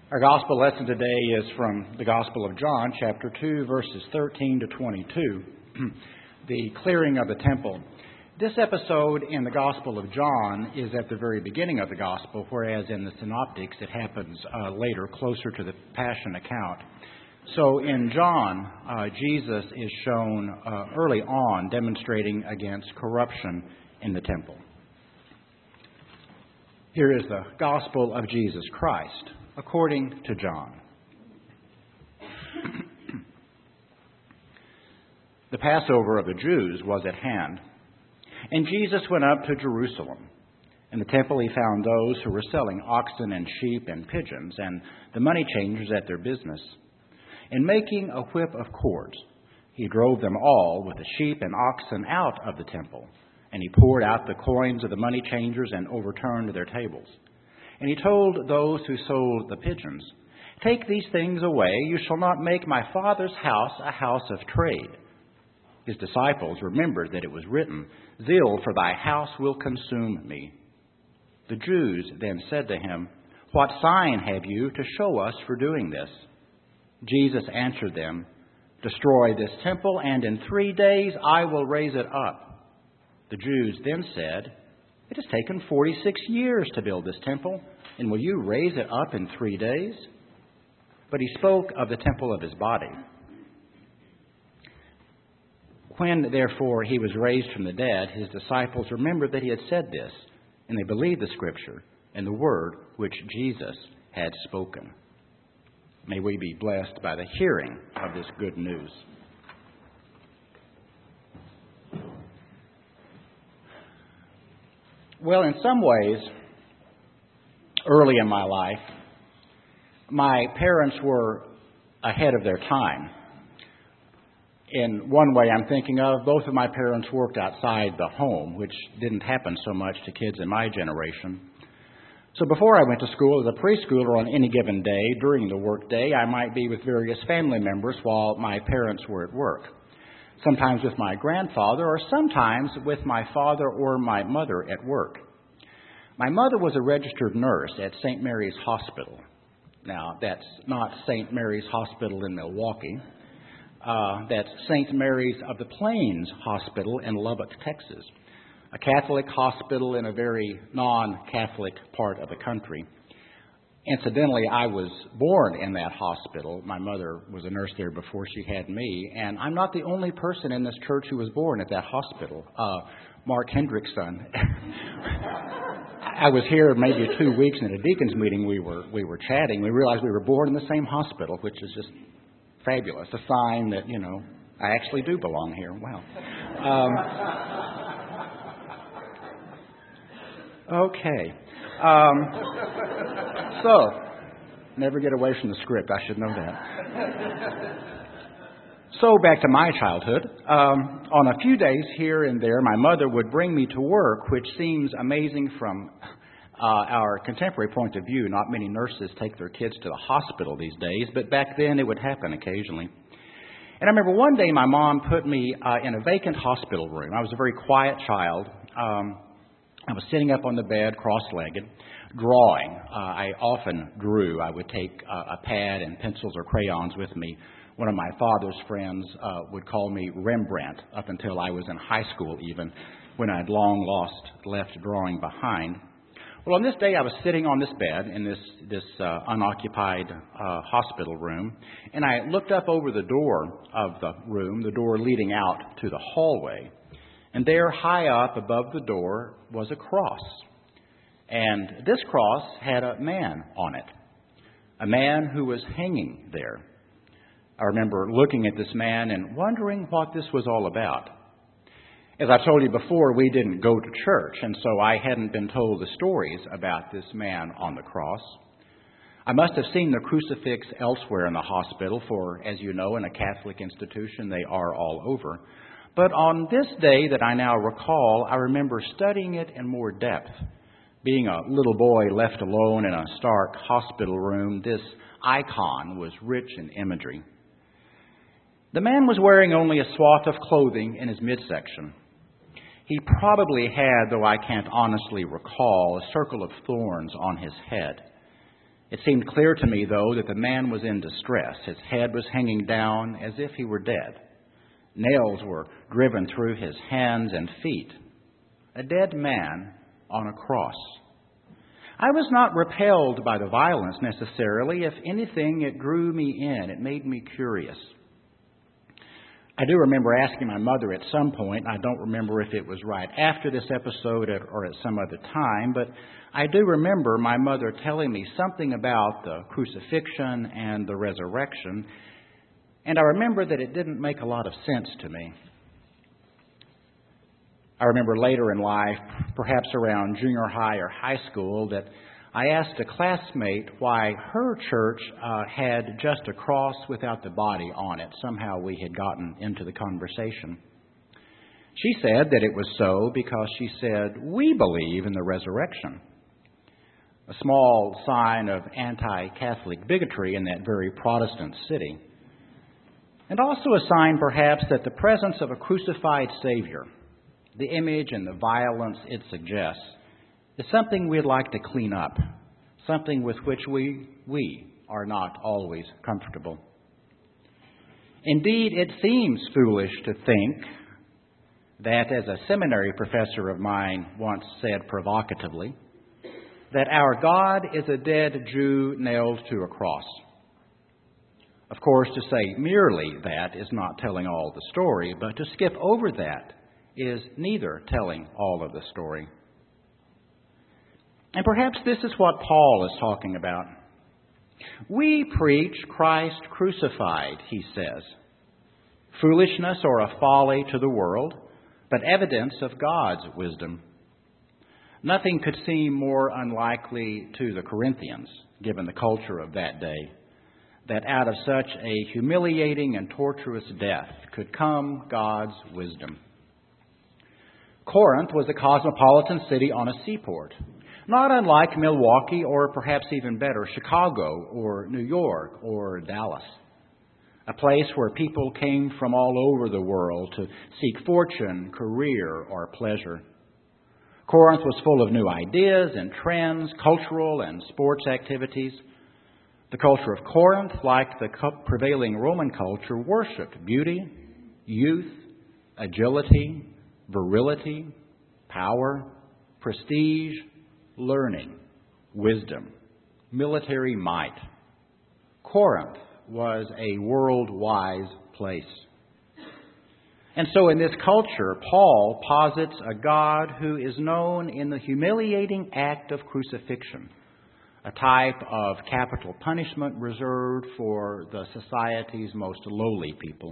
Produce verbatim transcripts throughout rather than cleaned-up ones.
Our gospel lesson today is from the Gospel of John, chapter two, verses thirteen to twenty-two, the clearing of the temple. This episode in the Gospel of John is at the very beginning of the Gospel, whereas in the Synoptics it happens uh, later, closer to the Passion account. So in John, uh, Jesus is shown uh, early on demonstrating against corruption in the temple. Here is the Gospel of Jesus Christ, according to John. The Passover of the Jews was at hand, and Jesus went up to Jerusalem. In the temple he found those who were selling oxen and sheep and pigeons, and the money changers at their business. In making a whip of cords, he drove them all with the sheep and oxen out of the temple, and he poured out the coins of the money changers and overturned their tables. And he told those who sold the pigeons, "Take these things away. You shall not make my Father's house a house of trade." His disciples remembered that it was written, "Zeal for thy house will consume me." The Jews then said to him, "What sign have you to show us for doing this?" Jesus answered them, "Destroy this temple, and in three days I will raise it up." The Jews then said, "It has taken forty-six years to build this temple, and will you raise it up in three days?" But he spoke of the temple of his body. When, therefore, he was raised from the dead, his disciples remembered that he had said this, and they believed the Scripture and the word which Jesus had spoken. May we be blessed by the hearing of this good news. Well, in some ways, early in my life, my parents were ahead of their time. In one way I'm thinking of, both of my parents worked outside the home, which didn't happen so much to kids in my generation. So before I went to school as a preschooler, on any given day, during the work day, I might be with various family members while my parents were at work. Sometimes with my grandfather, or sometimes with my father or my mother at work. My mother was a registered nurse at Saint Mary's Hospital. Now, that's not Saint Mary's Hospital in Milwaukee. Uh, that's Saint Mary's of the Plains Hospital in Lubbock, Texas, a Catholic hospital in a very non-Catholic part of the country. Incidentally, I was born in that hospital. My mother was a nurse there before she had me, and I'm not the only person in this church who was born at that hospital. Uh, Mark Hendrickson. I was here maybe two weeks, and at a deacon's meeting we were we were chatting. We realized we were born in the same hospital, which is just fabulous. A sign that, you know, I actually do belong here. Wow. Um, okay. Um, so, never get away from the script. I should know that. So, back to my childhood. Um, on a few days here and there, my mother would bring me to work, which seems amazing from uh, our contemporary point of view. Not many nurses take their kids to the hospital these days, but back then it would happen occasionally. And I remember one day my mom put me uh, in a vacant hospital room. I was a very quiet child. Um, I was sitting up on the bed, cross-legged, drawing. Uh, I often drew. I would take uh, a pad and pencils or crayons with me. One of my father's friends uh, would call me Rembrandt up until I was in high school even, when I'd long lost, left drawing behind. Well, on this day I was sitting on this bed in this, this uh, unoccupied uh, hospital room, and I looked up over the door of the room, the door leading out to the hallway. And there, high up above the door, was a cross. And this cross had a man on it, a man who was hanging there. I remember looking at this man and wondering what this was all about. As I told you before, we didn't go to church, and so I hadn't been told the stories about this man on the cross. I must have seen the crucifix elsewhere in the hospital, for, as you know, in a Catholic institution, they are all over. But on this day that I now recall, I remember studying it in more depth. Being a little boy left alone in a stark hospital room, this icon was rich in imagery. The man was wearing only a swath of clothing in his midsection. He probably had, though I can't honestly recall, a circle of thorns on his head. It seemed clear to me, though, that the man was in distress. His head was hanging down as if he were dead. Nails were driven through his hands and feet. A dead man on a cross. I was not repelled by the violence necessarily. If anything, it drew me in. It made me curious. I do remember asking my mother at some point, I don't remember if it was right after this episode or at some other time, but I do remember my mother telling me something about the crucifixion and the resurrection, and I remember that it didn't make a lot of sense to me. I remember later in life, perhaps around junior high or high school, that I asked a classmate why her church uh, had just a cross without the body on it. Somehow we had gotten into the conversation. She said that it was so because she said, we believe in the resurrection. A small sign of anti-Catholic bigotry in that very Protestant city. And also a sign, perhaps, that the presence of a crucified Savior, the image and the violence it suggests, is something we'd like to clean up, something with which we, we are not always comfortable. Indeed, it seems foolish to think that, as a seminary professor of mine once said provocatively, that our God is a dead Jew nailed to a cross. Of course, to say merely that is not telling all the story, but to skip over that is neither telling all of the story. And perhaps this is what Paul is talking about. We preach Christ crucified, he says. Foolishness or a folly to the world, but evidence of God's wisdom. Nothing could seem more unlikely to the Corinthians, given the culture of that day, that out of such a humiliating and torturous death could come God's wisdom. Corinth was a cosmopolitan city on a seaport, not unlike Milwaukee or perhaps even better, Chicago or New York or Dallas. A place where people came from all over the world to seek fortune, career, or pleasure. Corinth was full of new ideas and trends, cultural and sports activities. The culture of Corinth, like the prevailing Roman culture, worshipped beauty, youth, agility, virility, power, prestige, learning, wisdom, military might. Corinth was a world-wise place. And so in this culture, Paul posits a God who is known in the humiliating act of crucifixion, a type of capital punishment reserved for the society's most lowly people.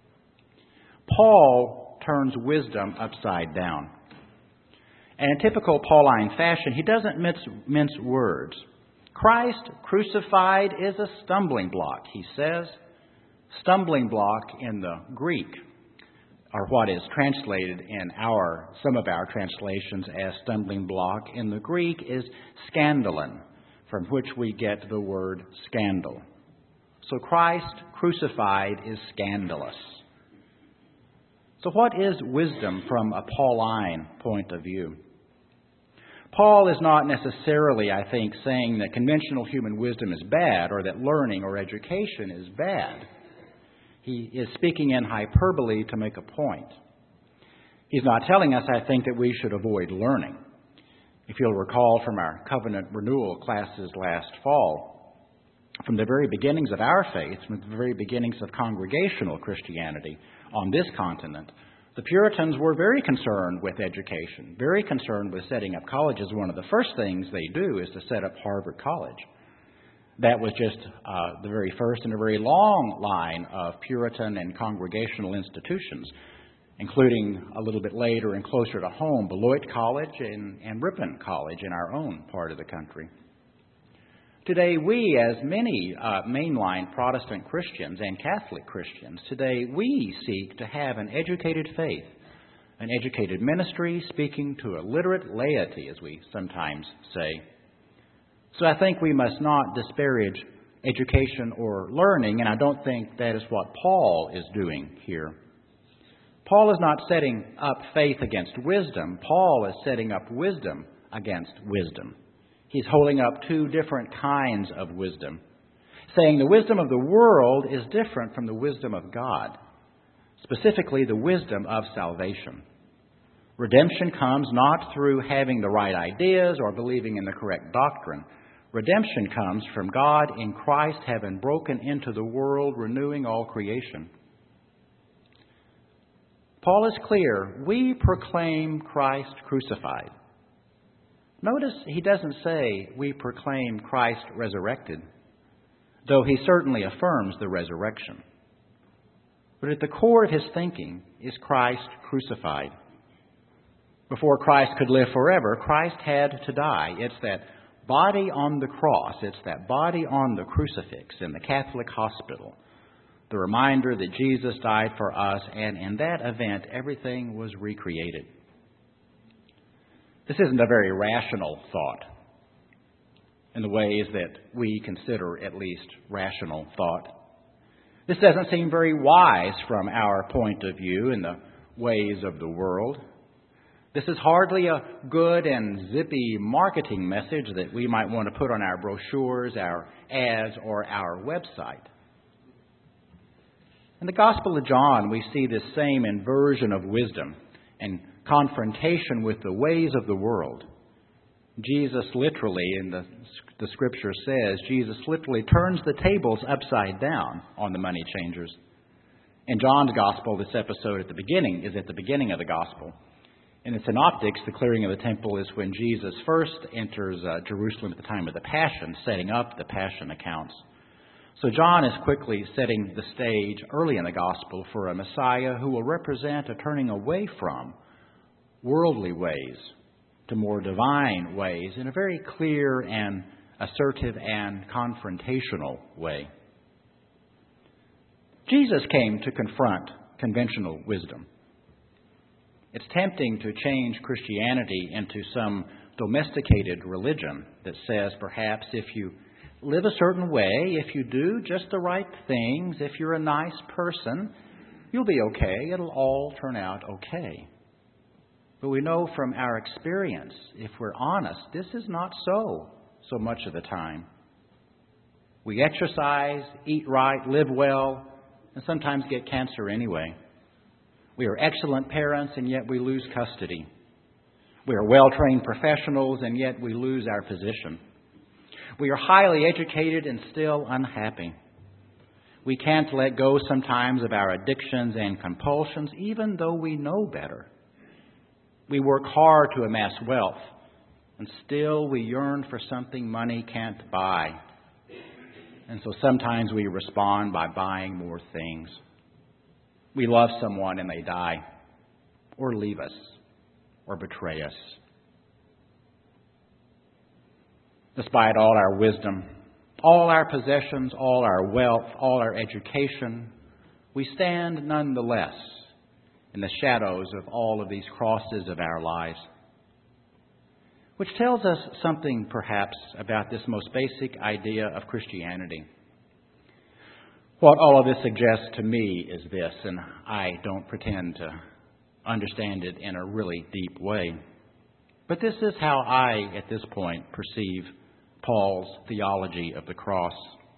Paul turns wisdom upside down. And in typical Pauline fashion, he doesn't mince, mince words. Christ crucified is a stumbling block, he says. Stumbling block in the Greek, or what is translated in our some of our translations as stumbling block in the Greek, is scandalon, from which we get the word scandal. So Christ crucified is scandalous. So what is wisdom from a Pauline point of view? Paul is not necessarily, I think, saying that conventional human wisdom is bad or that learning or education is bad. He is speaking in hyperbole to make a point. He's not telling us, I think, that we should avoid learning. If you'll recall from our covenant renewal classes last fall, from the very beginnings of our faith, from the very beginnings of congregational Christianity on this continent, the Puritans were very concerned with education, very concerned with setting up colleges. One of the first things they do is to set up Harvard College. That was just uh, the very first in a very long line of Puritan and congregational institutions, including a little bit later and closer to home, Beloit College and, and Ripon College in our own part of the country. Today, we, as many uh, mainline Protestant Christians and Catholic Christians, today we seek to have an educated faith, an educated ministry speaking to a literate laity, as we sometimes say. So I think we must not disparage education or learning, and I don't think that is what Paul is doing here. Paul is not setting up faith against wisdom. Paul is setting up wisdom against wisdom. He's holding up two different kinds of wisdom, saying the wisdom of the world is different from the wisdom of God, specifically the wisdom of salvation. Redemption comes not through having the right ideas or believing in the correct doctrine. Redemption comes from God in Christ having broken into the world, renewing all creation. Paul is clear. We proclaim Christ crucified. Notice he doesn't say we proclaim Christ resurrected, though he certainly affirms the resurrection. But at the core of his thinking is Christ crucified. Before Christ could live forever, Christ had to die. It's that body on the cross, it's that body on the crucifix in the Catholic hospital, the reminder that Jesus died for us, and in that event, everything was recreated. This isn't a very rational thought in the ways that we consider at least rational thought. This doesn't seem very wise from our point of view in the ways of the world. This is hardly a good and zippy marketing message that we might want to put on our brochures, our ads, or our website. In the Gospel of John, we see this same inversion of wisdom and confrontation with the ways of the world. Jesus literally, in the, the Scripture says, Jesus literally turns the tables upside down on the money changers. In John's Gospel, this episode at the beginning is at the beginning of the Gospel. In the Synoptics, the clearing of the temple is when Jesus first enters uh, Jerusalem at the time of the Passion, setting up the Passion accounts. So John is quickly setting the stage early in the Gospel for a Messiah who will represent a turning away from worldly ways to more divine ways in a very clear and assertive and confrontational way. Jesus came to confront conventional wisdom. It's tempting to change Christianity into some domesticated religion that says perhaps if you live a certain way, if you do just the right things, if you're a nice person, you'll be okay. It'll all turn out okay. But we know from our experience, if we're honest, this is not so, so much of the time. We exercise, eat right, live well, and sometimes get cancer anyway. We are excellent parents, and yet we lose custody. We are well-trained professionals, and yet we lose our position. We are highly educated and still unhappy. We can't let go sometimes of our addictions and compulsions, even though we know better. We work hard to amass wealth, and still we yearn for something money can't buy. And so sometimes we respond by buying more things. We love someone and they die, or leave us, or betray us. Despite all our wisdom, all our possessions, all our wealth, all our education, we stand nonetheless in the shadows of all of these crosses of our lives. Which tells us something, perhaps, about this most basic idea of Christianity. What all of this suggests to me is this, and I don't pretend to understand it in a really deep way. But this is how I, at this point, perceive Paul's theology of the cross.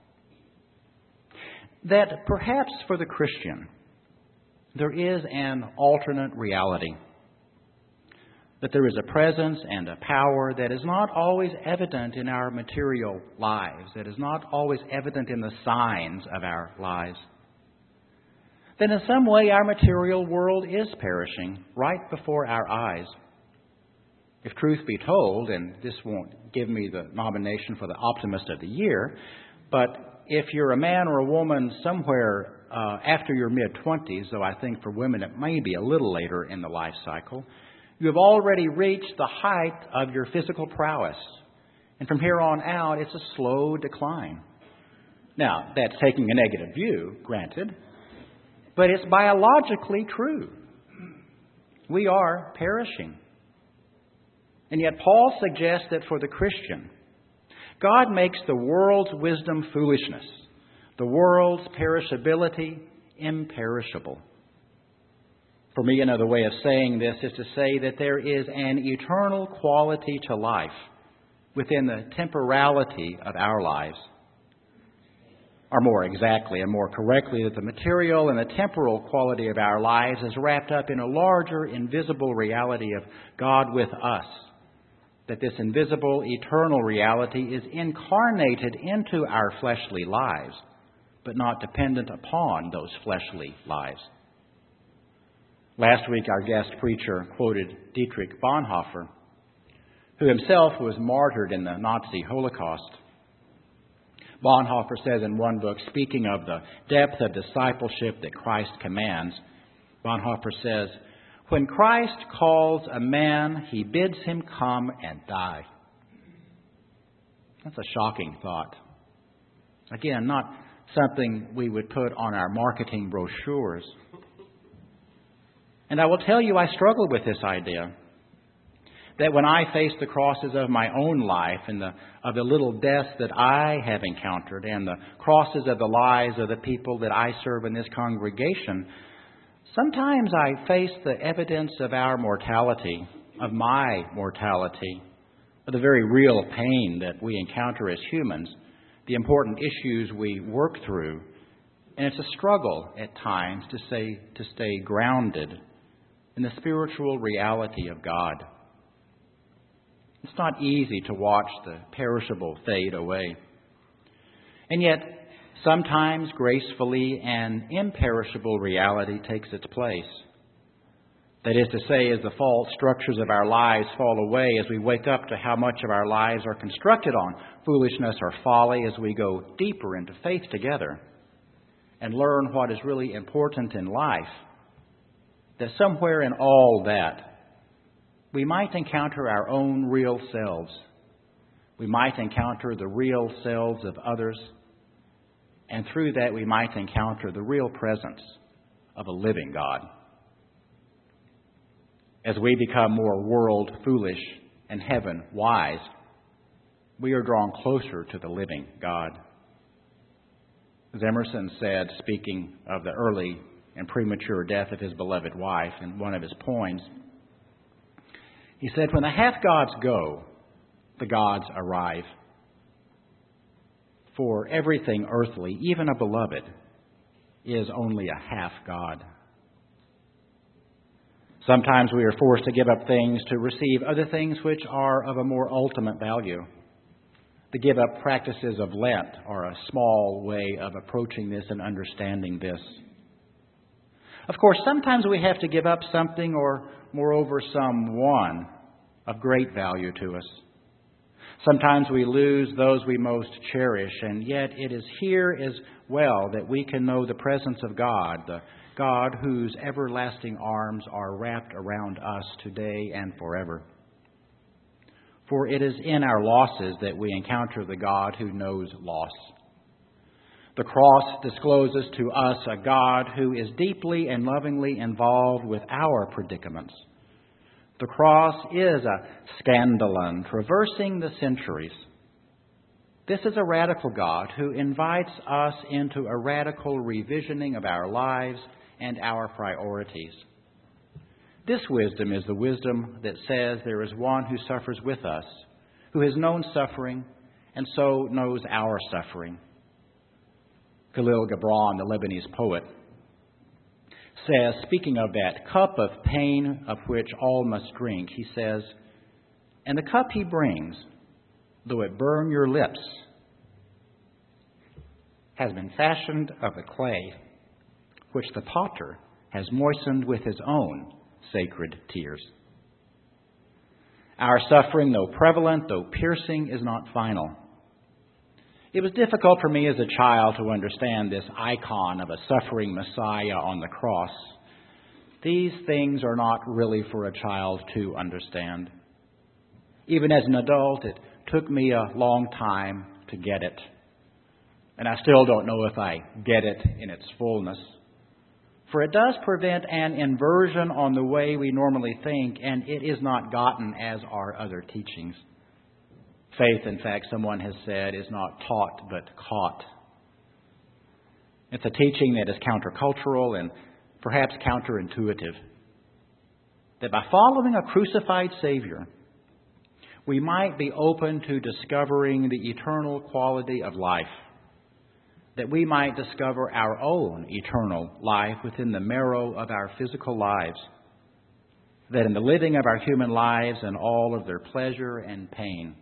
That perhaps for the Christian, there is an alternate reality. That there is a presence and a power that is not always evident in our material lives, that is not always evident in the signs of our lives. That in some way our material world is perishing right before our eyes. If truth be told, and this won't give me the nomination for the Optimist of the Year, but if you're a man or a woman somewhere uh, after your mid-twenties, though I think for women it may be a little later in the life cycle, you have already reached the height of your physical prowess. And from here on out, it's a slow decline. Now, that's taking a negative view, granted, but it's biologically true. We are perishing. And yet Paul suggests that for the Christian, God makes the world's wisdom foolishness, the world's perishability imperishable. For me, another way of saying this is to say that there is an eternal quality to life within the temporality of our lives. Or more exactly and more correctly, that the material and the temporal quality of our lives is wrapped up in a larger, invisible reality of God with us. That this invisible, eternal reality is incarnated into our fleshly lives, but not dependent upon those fleshly lives. Last week, our guest preacher quoted Dietrich Bonhoeffer, who himself was martyred in the Nazi Holocaust. Bonhoeffer says in one book, speaking of the depth of discipleship that Christ commands, Bonhoeffer says, "When Christ calls a man, he bids him come and die." That's a shocking thought. Again, not something we would put on our marketing brochures. And I will tell you, I struggle with this idea. That when I face the crosses of my own life and the, of the little deaths that I have encountered and the crosses of the lives of the people that I serve in this congregation, sometimes I face the evidence of our mortality, of my mortality, of the very real pain that we encounter as humans, the important issues we work through. And it's a struggle at times to say, to stay grounded in the spiritual reality of God. It's not easy to watch the perishable fade away. And yet, sometimes gracefully an imperishable reality takes its place. That is to say, as the false structures of our lives fall away, as we wake up to how much of our lives are constructed on foolishness or folly, as we go deeper into faith together and learn what is really important in life, that somewhere in all that, we might encounter our own real selves. We might encounter the real selves of others. And through that, we might encounter the real presence of a living God. As we become more world foolish and heaven wise, we are drawn closer to the living God. As Emerson said, speaking of the early and premature death of his beloved wife in one of his poems, he said, "When the half-gods go, the gods arrive. For everything earthly, even a beloved, is only a half-god." Sometimes we are forced to give up things to receive other things which are of a more ultimate value. To give up practices of Lent are a small way of approaching this and understanding this. Of course, sometimes we have to give up something or, moreover, someone of great value to us. Sometimes we lose those we most cherish, and yet it is here as well that we can know the presence of God, the God whose everlasting arms are wrapped around us today and forever. For it is in our losses that we encounter the God who knows loss. The cross discloses to us a God who is deeply and lovingly involved with our predicaments. The cross is a scandalon traversing the centuries. This is a radical God who invites us into a radical revisioning of our lives and our priorities. This wisdom is the wisdom that says there is one who suffers with us, who has known suffering and so knows our suffering. Khalil Gibran, the Lebanese poet, says, speaking of that cup of pain of which all must drink, he says, "And the cup he brings, though it burn your lips, has been fashioned of the clay, which the potter has moistened with his own sacred tears." Our suffering, though prevalent, though piercing, is not final. It was difficult for me as a child to understand this icon of a suffering Messiah on the cross. These things are not really for a child to understand. Even as an adult, it took me a long time to get it. And I still don't know if I get it in its fullness. For it does prevent an inversion on the way we normally think, and it is not gotten as are other teachings. Faith, in fact, someone has said, is not taught but caught. It's a teaching that is countercultural and perhaps counterintuitive. That by following a crucified Savior, we might be open to discovering the eternal quality of life, that we might discover our own eternal life within the marrow of our physical lives, that in the living of our human lives and all of their pleasure and pain,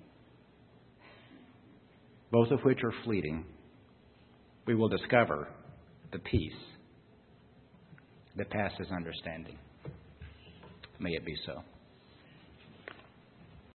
both of which are fleeting, we will discover the peace that passes understanding. May it be so.